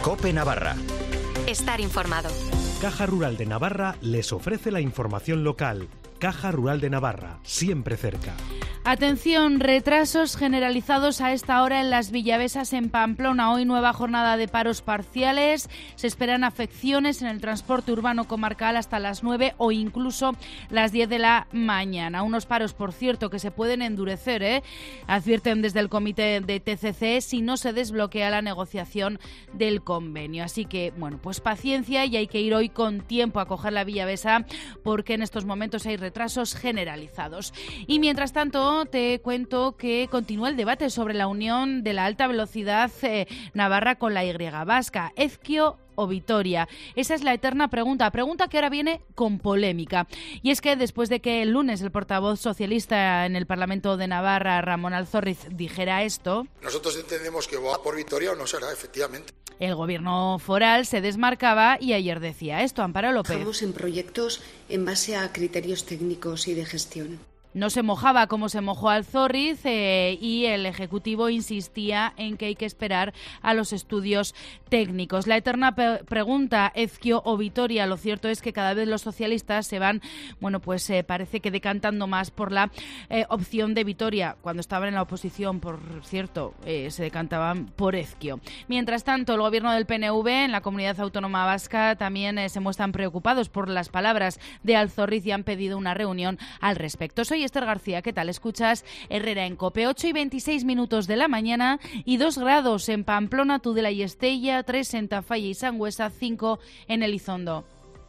COPE Navarra. Estar informado. Caja Rural de Navarra les ofrece la información local. Caja Rural de Navarra, siempre cerca. Atención, retrasos generalizados a esta hora en las Villavesas en Pamplona. Hoy nueva jornada de paros parciales. Se esperan afecciones en el transporte urbano comarcal hasta las 9 o incluso las 10 de la mañana. Unos paros, por cierto, que se pueden endurecer, advierten desde el comité de TCC si no se desbloquea la negociación del convenio. Así que, bueno, pues paciencia y hay que ir hoy con tiempo a coger la Villavesa porque en estos momentos hay retrasos generalizados. Y mientras tanto, te cuento que continúa el debate sobre la unión de la alta velocidad navarra con la Y vasca, Ezkio o Vitoria. Esa es la eterna pregunta que ahora viene con polémica. Y es que después de que el lunes el portavoz socialista en el Parlamento de Navarra, Ramón Alzorriz, dijera esto... Nosotros entendemos que va por Vitoria o no será, efectivamente. El gobierno foral se desmarcaba y ayer decía esto, Amparo López. Trabajamos en proyectos en base a criterios técnicos y de gestión. No se mojaba como se mojó Alzorriz y el Ejecutivo insistía en que hay que esperar a los estudios técnicos. La eterna pregunta, Ezkio o Vitoria, lo cierto es que cada vez los socialistas se van, bueno, pues parece que decantando más por la opción de Vitoria. Cuando estaban en la oposición, por cierto, se decantaban por Ezkio. Mientras tanto, el gobierno del PNV en la Comunidad Autónoma Vasca también se muestran preocupados por las palabras de Alzorriz y han pedido una reunión al respecto. Soy Esther García, ¿qué tal? Escuchas Herrera en COPE, 8:26 de la mañana y 2 grados en Pamplona, Tudela y Estella, 3 en Tafalla y Sangüesa, 5 en Elizondo.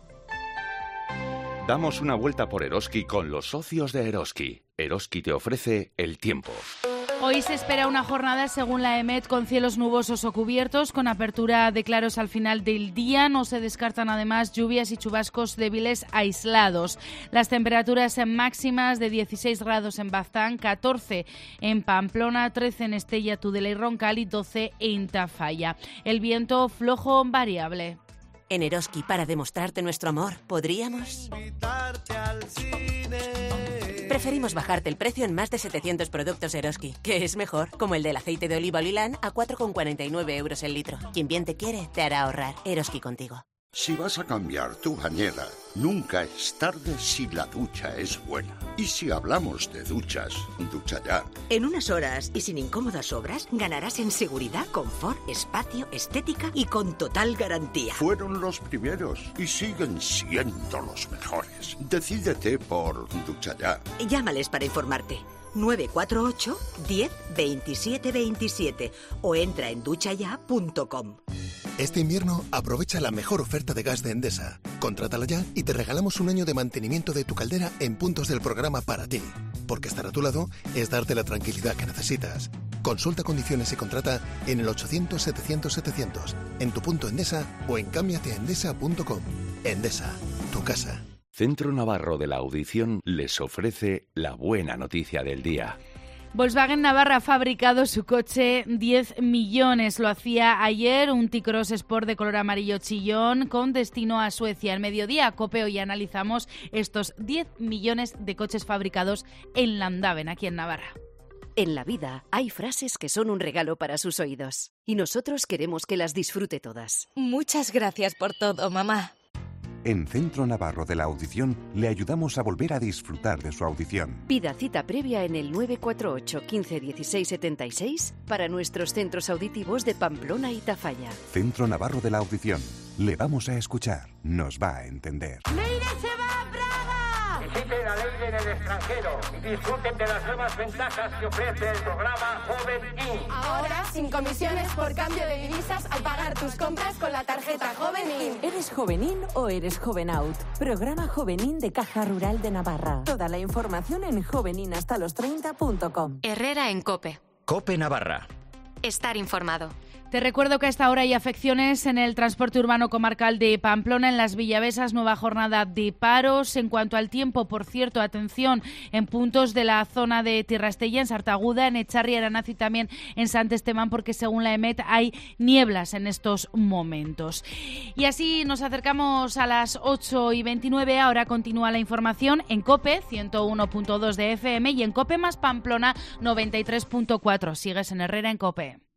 Damos una vuelta por Eroski con los socios de Eroski. Eroski te ofrece el tiempo. Hoy se espera una jornada, según la EMET, con cielos nubosos o cubiertos, con apertura de claros al final del día. No se descartan además lluvias y chubascos débiles aislados. Las temperaturas máximas de 16 grados en Baztán, 14 en Pamplona, 13 en Estella, Tudela y Roncal y 12 en Tafalla. El viento flojo variable. En Eroski, para demostrarte nuestro amor, ¿podríamos? Invitarte al cine. Preferimos bajarte el precio en más de 700 productos Eroski, que es mejor, como el del aceite de oliva Olilán a 4,49 euros el litro. Quien bien te quiere, te hará ahorrar. Eroski contigo. Si vas a cambiar tu bañera, nunca es tarde si la ducha es buena. Y si hablamos de duchas, Ducha Ya. En unas horas y sin incómodas obras, ganarás en seguridad, confort, espacio, estética y con total garantía. Fueron los primeros y siguen siendo los mejores. Decídete por Ducha Ya. Llámales para informarte. 948 10 27 27 o entra en duchaya.com. Este invierno aprovecha la mejor oferta de gas de Endesa. Contrátala ya y te regalamos un año de mantenimiento de tu caldera en puntos del programa para ti. Porque estar a tu lado es darte la tranquilidad que necesitas. Consulta condiciones y contrata en el 800-700-700, en tu punto Endesa o en cámbiateendesa.com. Endesa, tu casa. Centro Navarro de la Audición les ofrece la buena noticia del día. Volkswagen Navarra ha fabricado su coche 10 millones. Lo hacía ayer, un T-Cross Sport de color amarillo chillón con destino a Suecia. Al mediodía, COPE, hoy analizamos estos 10 millones de coches fabricados en Landaven, aquí en Navarra. En la vida hay frases que son un regalo para sus oídos y nosotros queremos que las disfrute todas. Muchas gracias por todo, mamá. En Centro Navarro de la Audición le ayudamos a volver a disfrutar de su audición. Pida cita previa en el 948 15 16 76 para nuestros centros auditivos de Pamplona y Tafalla. Centro Navarro de la Audición. Le vamos a escuchar. Nos va a entender. ¡Leire se va a Praga! Visiten a Leire en el extranjero y disfruten de las nuevas ventajas que ofrece el programa Joven In. Ahora, sin comisiones por cambio de divisas al pagar tus compras con la tarjeta Joven In. ¿Eres Joven In o eres Joven Out? Programa Joven In de Caja Rural de Navarra. Toda la información en joveninhasta los30.com. Herrera en COPE. COPE Navarra. Estar informado. Te recuerdo que a esta hora hay afecciones en el transporte urbano comarcal de Pamplona, en las Villavesas, nueva jornada de paros. En cuanto al tiempo, por cierto, atención, en puntos de la zona de Tierrastella, en Sartaguda, en Echarri, Aranaz y también en Sant Esteban, porque según la EMET hay nieblas en estos momentos. Y así nos acercamos a las 8:29, ahora continúa la información en COPE, 101.2 de FM y en COPE más Pamplona, 93.4. Sigues en Herrera en COPE.